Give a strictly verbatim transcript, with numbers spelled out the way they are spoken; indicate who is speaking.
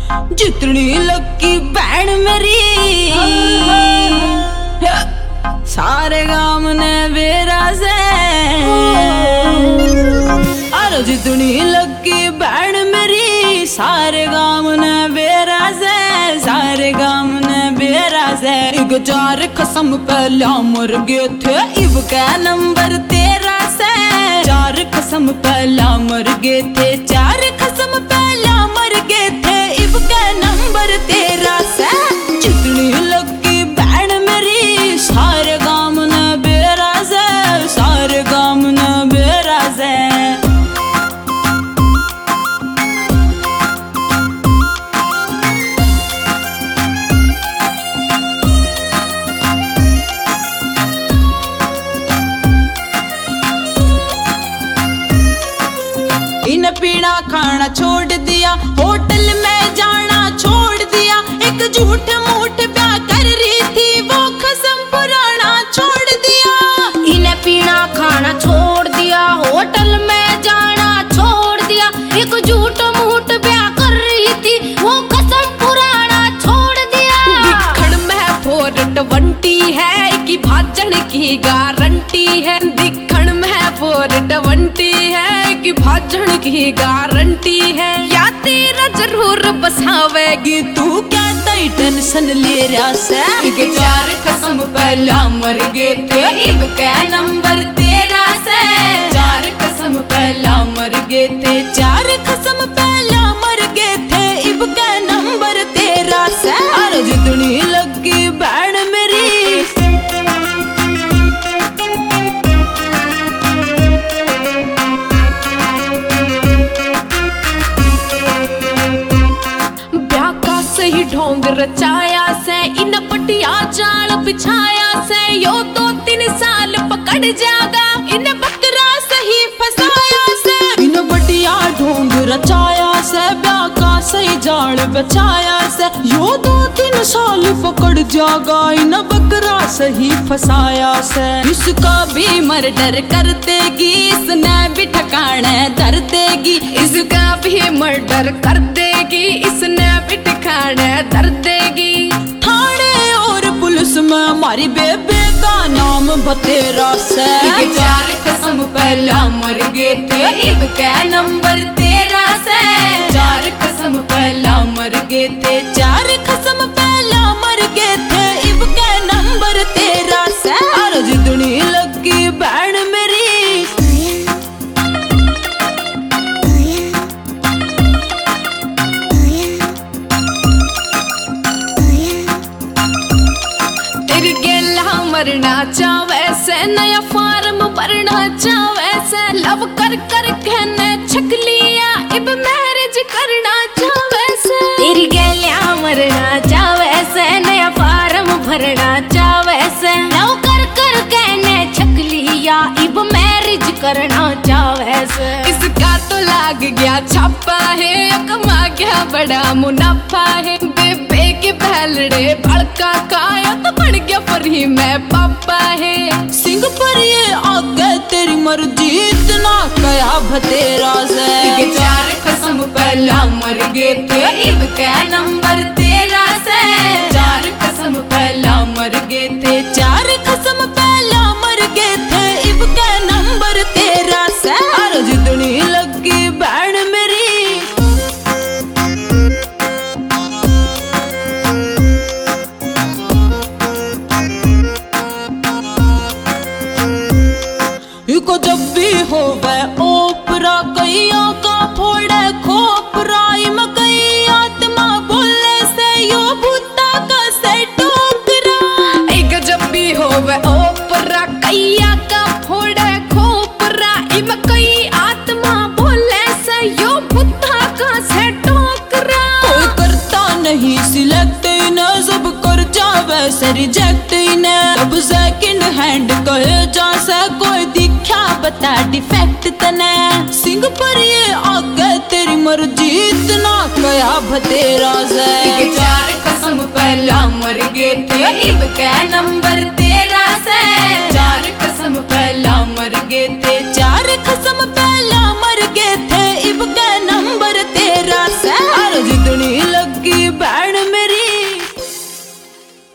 Speaker 1: जितनी लकी बहन मेरी सारे गाम ने बेरा से। अरे जितनी लकी बहन मेरी सारे गाम ने बेरा से, सारे गाम ने बेरा से। एक चार कसम पहला मर गए थे इब का नंबर तेरह से। चार कसम पहला मर गए थे, चार कसम पहला मर गए थे इब का नंबर तेरह से। जितनी लकी बहन मेरी सारे गाम ने बेरा से, सारे गाम ने बेरा से। इन पीना खाना छोड़ दिया, होटल में जाना छोड़ दिया। एक झूठ मूठ प्यार कर रही थी वो कसम पुराना छोड़ दिया।
Speaker 2: इन पीना खाना छोड़ दिया, होटल में जाना छोड़ दिया। एक झूठ मूठ प्यार कर रही थी वो कसम पुराना छोड़ दिया।
Speaker 3: दिखण में फोर ट्वेंटी है कि भाजन की गारंटी है। दिखण में फोर ट्वेंटी है कि भाजन की गारंटी है। या तेरा जरूर बसावेगी
Speaker 1: तू क्या तई टेंशन ले रहा से।
Speaker 3: के चार कसम पहला मर गए थे इब का नंबर तेरह से। चार कसम पहला मर गए थे,
Speaker 1: चार कसम पहला मर गए थे इब का नंबर तेरह से। अरे जितनी लगी बहन मेरी
Speaker 3: सही ढोंग रचाया से। इन पटिया जाल बिछाया से। यो दो तीन साल पकड़ जागा इन बकरा सही फसाया से।
Speaker 1: इन बटिया ढोंग रचाया से, ब्याह का सही जाल बचाया से। यो दो तीन साल पकड़ जागा इन बकरा सही फसाया से।
Speaker 3: इसका भी मर्डर कर देगी, इसने भी ठिकाने धर देगी। इसका भी मर्डर कर देगी, इसने भी ठिकाने धर देगी।
Speaker 1: थाने और पुलिस में हमारी बेबे का नाम बतेरा से।
Speaker 3: चार कसम पहला मर गए थे इब का नंबर तेरह से। चार कसम पहला मर गए थे,
Speaker 1: चार कसम पहला मर गए थे इब का नंबर तेरह से। अरे जितनी लगी बहन मेरी
Speaker 3: तेरी गेला मरना चावे से, नया फार्म भरना चावे से। लव कर कर कहने छक लिया इब मैरिज करना चावे से।
Speaker 2: तेरी गैलिया मरना चावे से, नया फार्म भरना चावे से। लव कर कर कहने छक लिया इब मैरिज करना चावे से।
Speaker 3: इसका तो लाग गया छापा है, कमा गया बड़ा मुनाफा है। बेबे के पहलड़े भड़का काया तो बन गया फ्री में पापा है।
Speaker 1: सिंह पर ये आगे तेरी मर्जी इतना कया भतेरा से।
Speaker 3: चार कसम पहला मर गए थे इब का नंबर तेरह से। चार कसम पहला मर गए थे,
Speaker 1: चार कसम पहला मर गए थे इब का नंबर तेरह से। अरे जितनी लगी बहन मेरी को जब भी हो वह ओपरा कैया का फोड़े खोपरा। इम कई आत्मा बोले से यो भूता का से टोकरा।
Speaker 3: एक जब भी हो वह ओपरा कैया का फोड़े खोपरा। इम कई आत्मा बोले से यो भूता का से टोकरा।
Speaker 1: कोई करता नहीं सिलेक्ट इन्हें, सब कर जावे से रिजेक्ट इन्हें। अब सेकंड हैंड कहे जा से कोई दिखा बता डिफेक्ट तने। सिंह पर ये आगे तेरी मर्जी इतना कया भतेरा से।
Speaker 3: चार कसम पहला मर गए थे इब का नंबर तेरह से। चार कसम पहला मर गए थे,
Speaker 1: चार कसम पहला मर गए थे इब का नंबर तेरह से। अरे जितनी लग लगी बैठ